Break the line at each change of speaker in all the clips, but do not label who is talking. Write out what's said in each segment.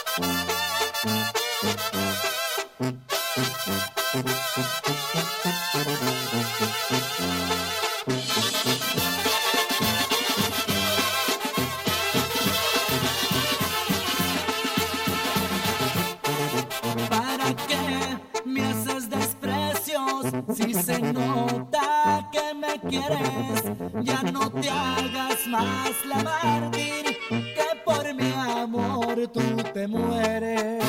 ¿Para qué me haces desprecios si se nota que me quieres? Ya no te hagas más la mártir, que por mi amor tú te mueres.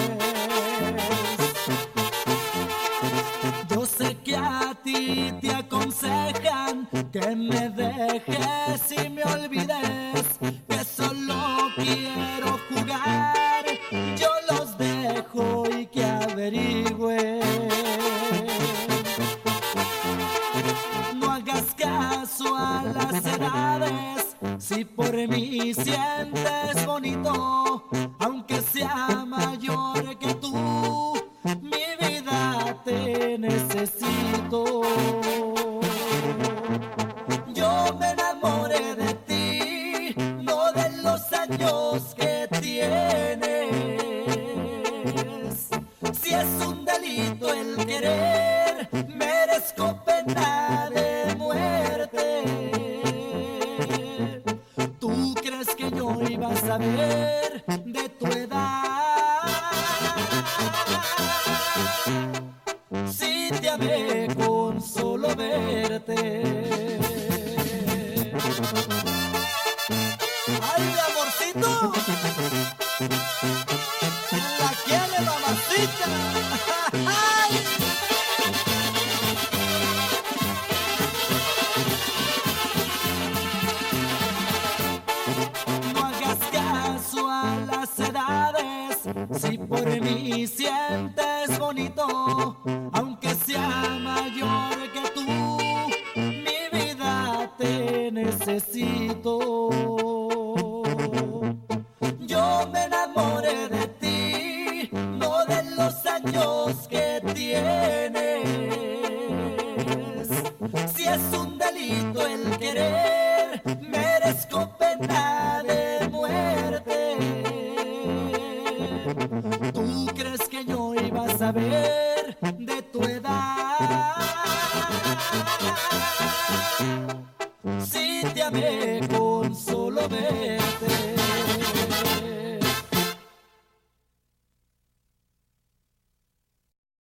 Yo sé que a ti te aconsejan que me dejes y me olvides, que solo quiero jugar. Yo los dejo y que averigüen. No hagas caso a las edades, si por mí sientes bonito, aunque sea mayor que tú, mi vida te necesito. Yo me enamoré de ti, no de los años que tienes. Si es un delito el querer, merezco pena de muerte. ¿Tú crees que yo iba a saber de tu edad? Si te amé con solo verte. ¡Ay, mi amorcito! ¡La quiere, mamacita! ¡Ay! No hagas caso a las edades, si por mí sientes bonito, aunque sea mayor que tú, mi vida te necesito. Yo me enamoré de ti, no de los años que tienes. Si es un delito el querer, merezco pena de muerte. ¿Tú crees que yo iba a saber de tu edad? Si te amé con solo verte.